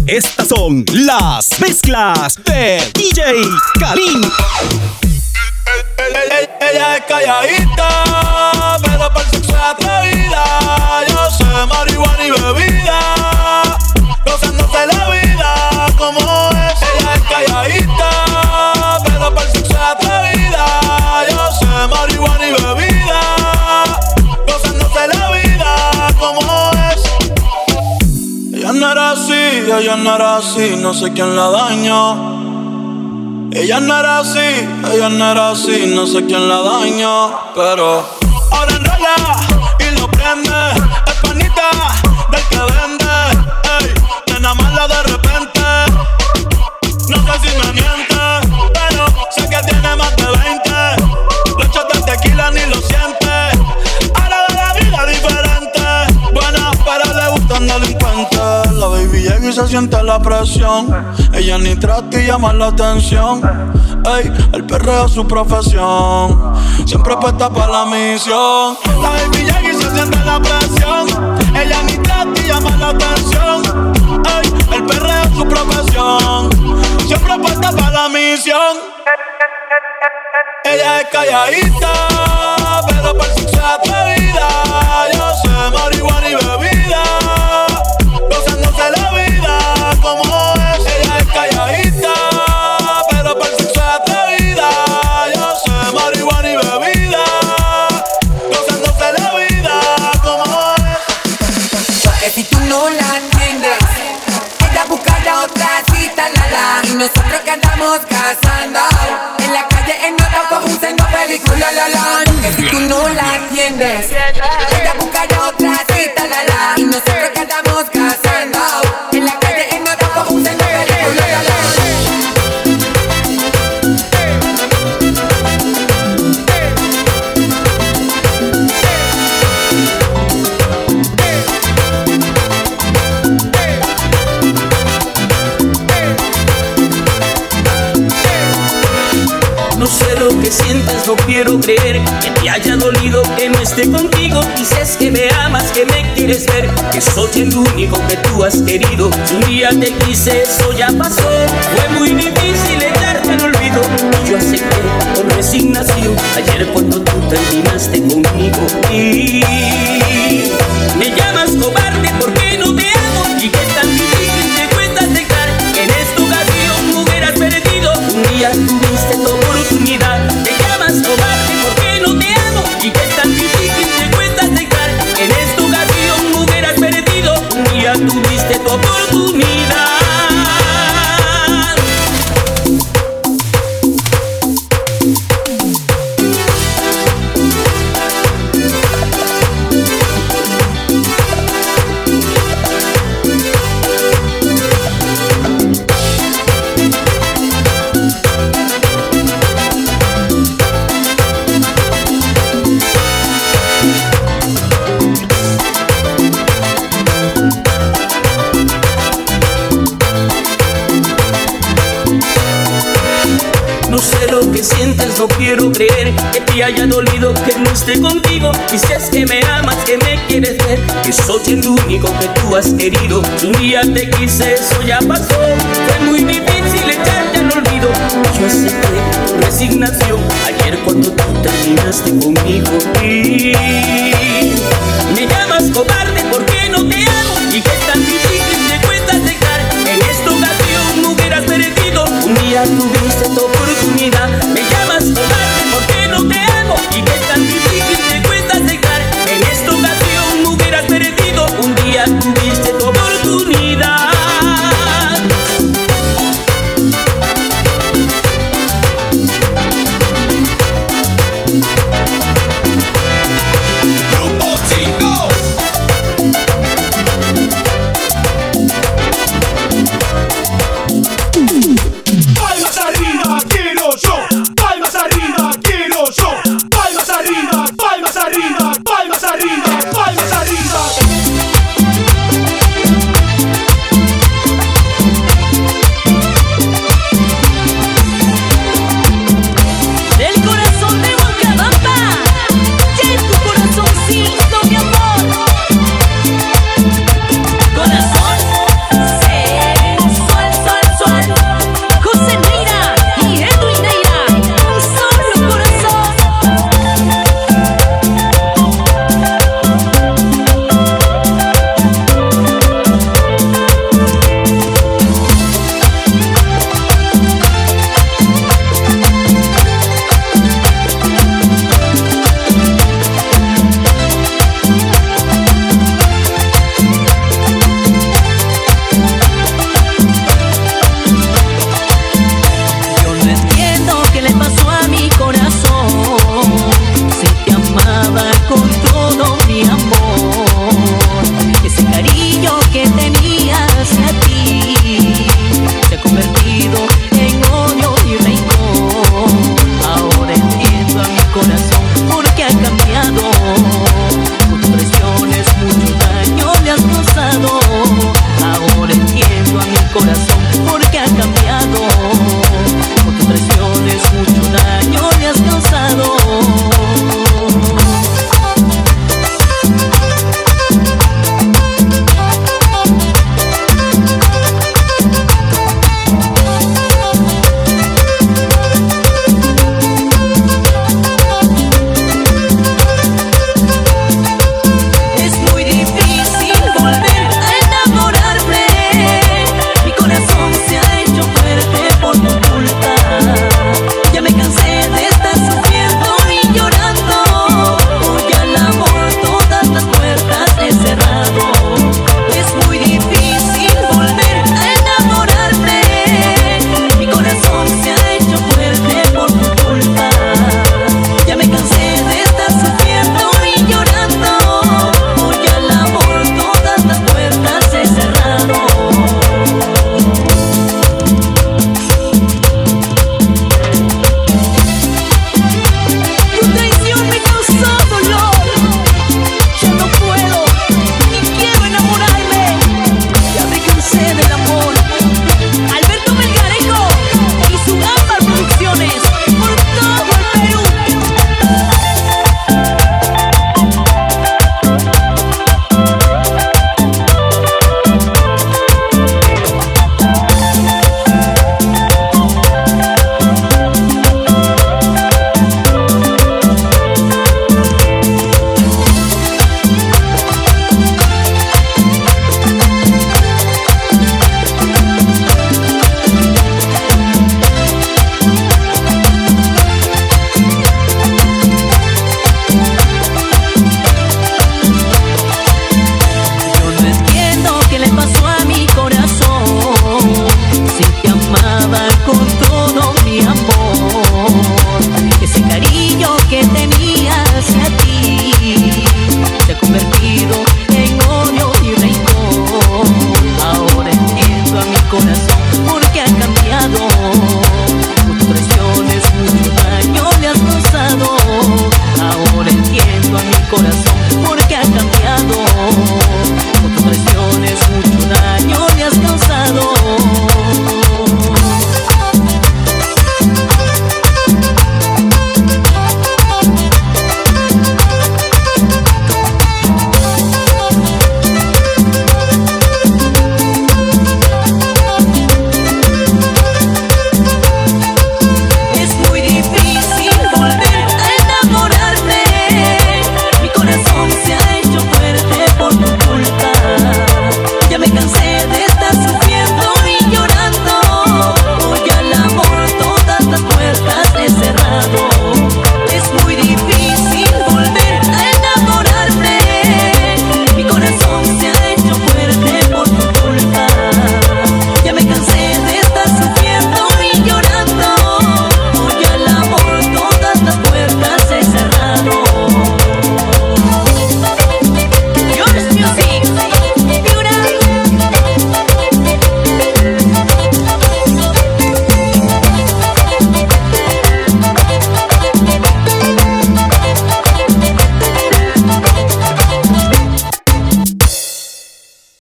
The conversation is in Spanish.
Estas son las mezclas de DJ Karim. Ella es calladita, pero por sexo es atrevida. Yo sé marihuana y bebida, gozándose la vida como es. Ella es calladita, pero por sexo es atrevida. Yo sé marihuana y bebida, gozándose la vida como es. Ella no era así, no sé quién la dañó. Ella no era así, no sé quién la dañó. Pero ahora enrola y lo prende. Es panita del que vende. Ey, nena mala de repente. No sé si me miente, pero sé que tiene más de 20. Los shots de tequila ni lo siente. Ahora de la vida diferente. Buena, pero le gustan delincuentes. La baby llega y se siente la presión. Ella ni trata y llama la atención. Ey, el perreo es su profesión. Siempre puesta para la misión. La baby llega y se siente la presión. Ella ni trata y llama la atención. Ey, el perreo es su profesión. Siempre puesta para la misión. Ella es calladita, pero por sexo es atrevida. Yo sé marihuana y bebida, gozándose la vida como es. Ella es calladita, pero por sexo es atrevida. Yo sé marihuana y bebida, gozándose la vida como es. Porque si tú no la entiendes, ella buscará otra cita, la. Y nosotros que andamos cazando en la calle en nota con un seno película, la. Porque si tú no la entiendes, ella buscará otra cita, la. Y nosotros que andamos cazando en la calle en nota con un seno película, la. No sé lo que sientes, no quiero creer que te haya dolido que no esté contigo. Dices que me amas, que me quieres ver, que soy el único que tú has querido. Si un día te quise, eso ya pasó. Fue muy difícil echarte al olvido y yo acepté con resignación. Ayer cuando tú terminaste conmigo y me llamas cobarde porque no te amo y que es tan difícil te cuesta aceptar que en esta ocasión me hubieras perdido. Un día tuviste tu oportunidad, te llamas cobarde porque no te amo y que es tan difícil te cuesta aceptar que en esta ocasión me hubieras perdido. Un día tuviste tu oportunidad. No sé lo que sientes, no quiero creer que te haya dolido que no esté contigo. Dices que me amas, que me quieres ver, que soy el único que tú has querido. Si un día te quise, eso ya pasó. Fue muy difícil echarte al olvido. Yo acepté con resignación. Ayer cuando tú terminaste conmigo y me llamas cobarde porque no te amo y que es tan difícil te cuesta aceptar. En esta ocasión me hubieras perdido. Un día tuviste tu oportunidad. Me llamas cobarde porque no te amo y que es tan difícil te cuesta aceptar. En esta ocasión me hubieras perdido. Un día tuviste tu oportunidad. ¡Palmas arriba! corazón porque ha cambiado. Con tus traiciones mucho daño me has causado. Convertido en odio y rencor. Ahora entiendo a mi corazón